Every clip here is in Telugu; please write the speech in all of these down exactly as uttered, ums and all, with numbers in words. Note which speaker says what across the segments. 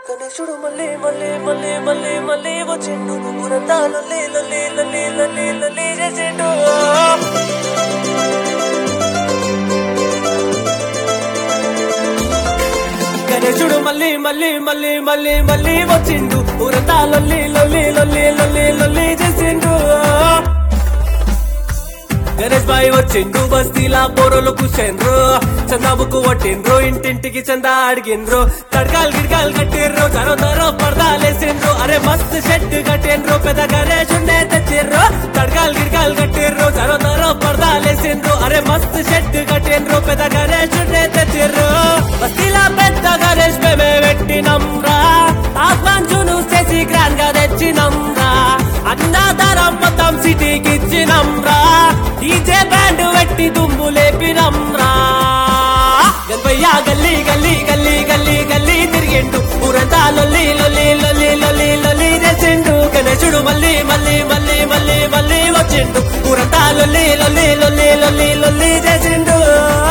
Speaker 1: గణేశుడు మళ్ళీ మళ్ళీ మళ్ళీ మళ్ళీ మళ్ళీ వచ్చిండు ఊరంతా లొల్లి లొల్లి లొల్లి లొల్లి లొల్లి చేసిండు గణేశుడు మళ్ళీ మళ్ళీ మళ్ళీ మళ్ళీ మళ్ళీ వచ్చిండు ఊరంతా లొల్లి లొల్లి లొల్లి లొల్లి లొల్లి చేసిండు గణేష్ బాయ్ వచ్చిండు బస్తీలా పోరోలు కూర్చోండ్రు చందాబుకు కొట్టిండ్రు ఇంటింటికి చందా అడిగిండ్రు తడకాలు గిడకాలు కట్టిర్రు తరో తరో పడదాలేసిండ్రు అరే మస్త్ షెడ్ కట్టిండ్రు పెద్ద గణేష్ ఉండే తెచ్చిర్రు తడకాలు గిడకాలు కట్టిర్రు తరో తరో పడదాలేసిండ్రు అరే మస్త్ షెడ్ కట్టిండ్రు పెద్ద గణేష్ ఉండే తెచ్చిర్రు బస్తీలా పెద్ద గణేష్ మేమే పెట్టినంరా ఆస్మాన్సును చేసి గ్రాండ్ గా తెచ్చినంరా అన్నదారం మొత్తం సిటీకి ఇచ్చినంరా డీజే బ్యాండ్ పెట్టి దుమ్ము లేపినంరా గల్పయ్యా గల్లీ గల్లీ గల్లీ గల్లీ గల్లీ తిరిగిండు ఊరంతా లొల్లి లొల్లి లొల్లి లొల్లి లొల్లి చేసిండు గణేశుడు మళ్ళీ మళ్ళీ మళ్ళీ మళ్ళీ మళ్ళీ వచ్చిండు ఊరంతా లొల్లి లొల్లి లొల్లి లొల్లి లొల్లి చేసిండు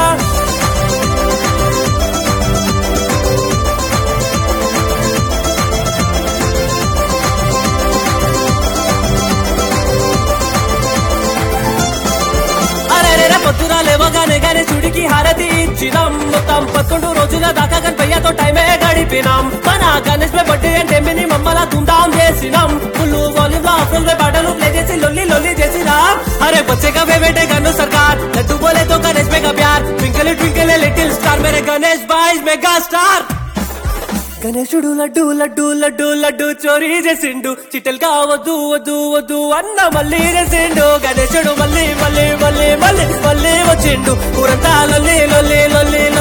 Speaker 1: పొద్దున లేవగానే గణేశుడికి హారతి ఇచ్చినాం మొత్తం పదకొండు రోజుల దాకా గణపయ్యతో టైమే గడిపినాం మన గణేష్ బర్త్డే అంటే మినిమం మళ్ళా ధూమ్ధాం చేసినాం ఫుల్ వాల్యూమ్ లో అఫ్రోల్ పాటలు ప్లే చేసి లొల్లి లొల్లి చేసినాం అరే బచ్చేగా బేబేటే గన్ను సర్కార్ లడ్డు బోలే తో గణేష్ మెగా ప్యార్ ట్వింకిల్ ట్వింకిల్ లిటిల్ స్టార్ మేరే గణేష్ బాయ్ మెగా స్టార్ గణేశుడు లడ్డు లడ్డు లడ్డు లడ్డు చోరీ చేసిండు చిట్టెలు కావద్దు వద్దు వద్దు అన్న మళ్ళీ చేసిండు గణేశుడు మళ్ళీ మళ్ళీ మళ్ళీ మళ్ళీ మళ్ళీ వచ్చిండు ఊరంతా లొల్లి లొల్లి లొల్లి